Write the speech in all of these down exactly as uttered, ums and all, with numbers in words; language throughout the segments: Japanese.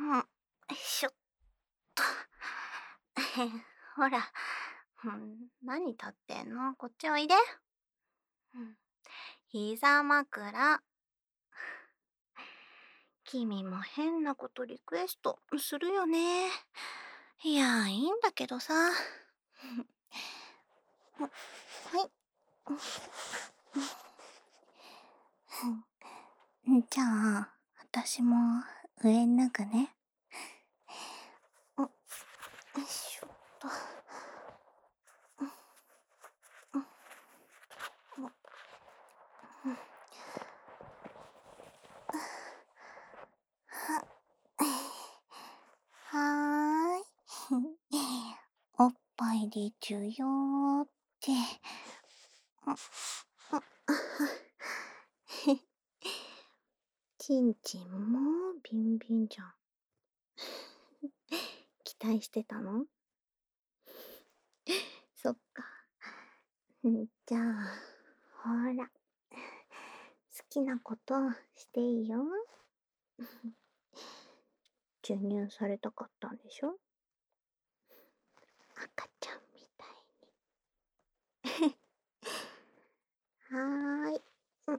うん、よいしょっと。ほら、うん、何立ってんの？こっちおいで。うん。膝枕。君も変なことリクエストするよね。いや、いいんだけどさ。はい。うん、じゃあ、私も上脱ぐね。よいしょっと。はーい。おっぱいでちゅよーって。ちんちんもビンビンじゃん。期待してたの？そっか。んじゃあ、ほら。好きなことしていいよ。授乳されたかったんでしょ？赤ちゃんみたいに。はーい。うん、はい。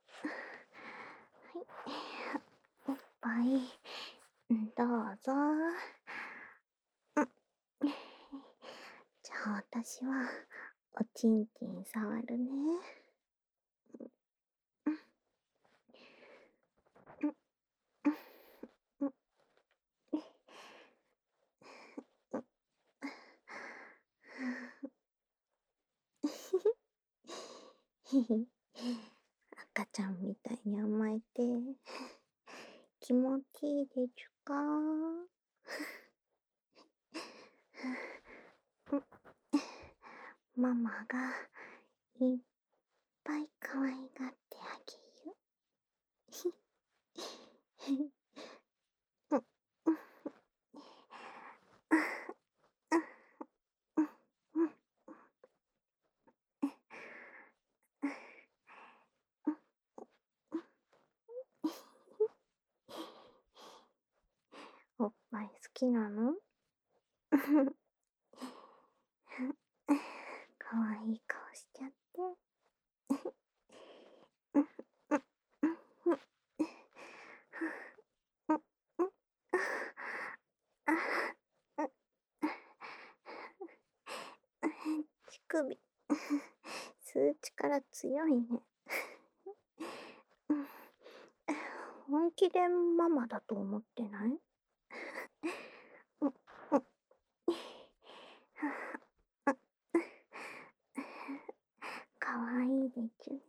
おっぱい、どうぞ。うん。じゃあ私は、おちんちん触るね。うん、うん、うん。ひひ。赤ちゃんみたいに甘えて、気持ちいいでちゅか？うん。ママがいっぱい可愛がってあげる。うん、うん、うん、おっぱい好きなの？かわいい顔しちゃって。乳首、吸う力強いね。本気でママだと思ってない？うん、うん。かわいいでちゅね。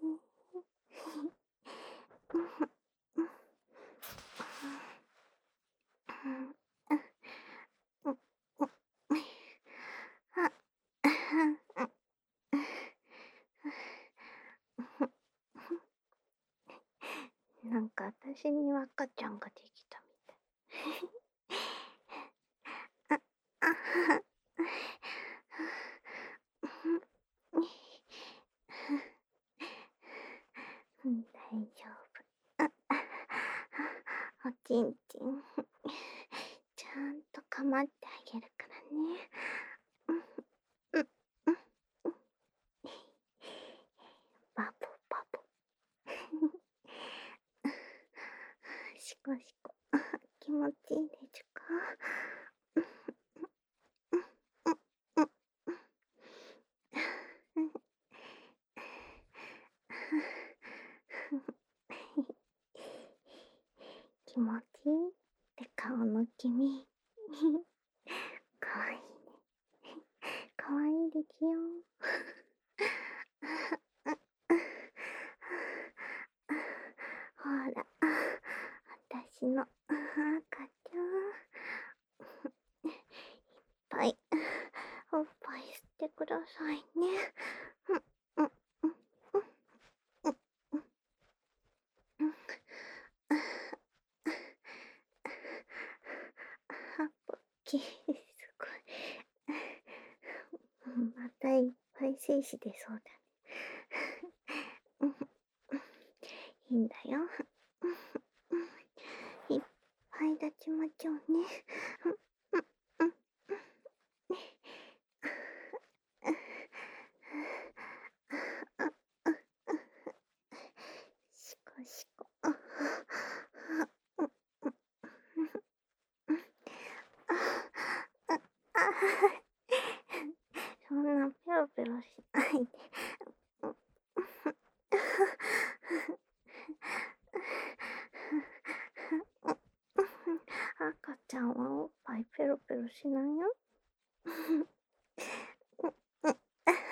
なんか私に赤ちゃんができたみたい。あ、あ、うん、大丈夫。あ、おちんちん。ちゃんと構ってあげるからね。うん、うん、うん。バボバボ。しこしこ。気持ちいいでちゅか？うん、うん、うん。気持ちいいって顔の君。かわいいね。かわいいでちゅよ。ほら、私の赤ちゃん。いっぱい、おっぱい吸ってくださいね。うん、うん、うん、うん、うん、うん。うん。ハッピー、すごい。またいっぱい精子出そうだね。うん、いいんだよ。いっぱい立ちまちょうね。うん、うん、うん。しこしこ。あ、うん、うん、うん。あ、あ、あ、そんなペロペロしないで。うん。赤ちゃんはおっぱいペロペロしないよ。うん、うん。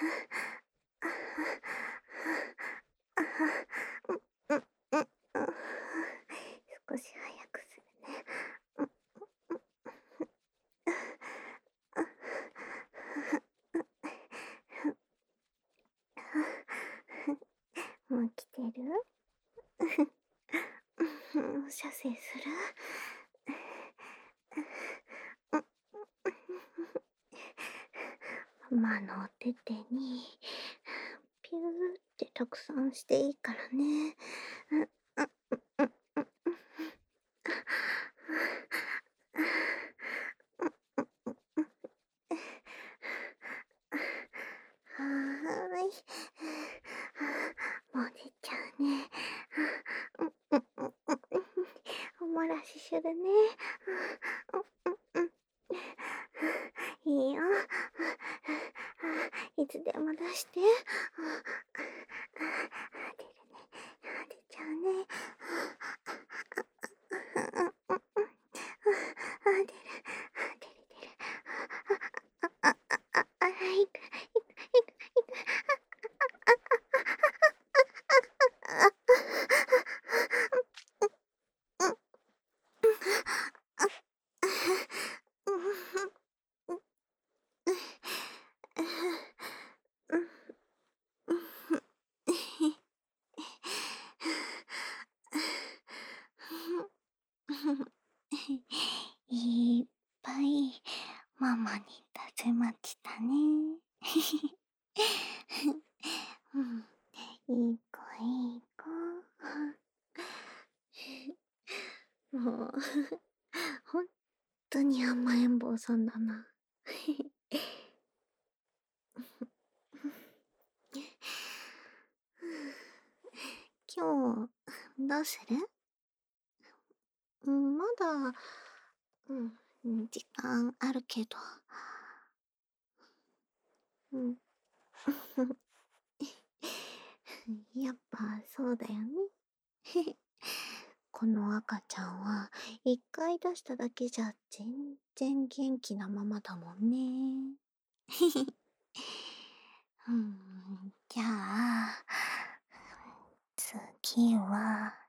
うん、うん、うん。少し早くするね。うん、うん、うん。もう来てる？うん、射精する？ママのお手手にピューってたくさんしていいからね。うん、うん、うん、うん、うん。はーい。もう出ちゃうね。うん、うん、うん、うん。おもらしするね。うん、うん、うん。いいよ。いつでも出して。出るね。出ちゃうね。出る。出る、出る。あ、あ、あ、あ、いく、いく、いく、いく。いっぱいママに尋まってたね。うん、いい子いい子。もう、ほんとに甘えん坊さんだな。今日、どうする？うん、まだ、うん、うん、時間あるけど。うん。やっぱそうだよね。この赤ちゃんは一回出しただけじゃ全然元気なままだもんね。うん、じゃあ、次は、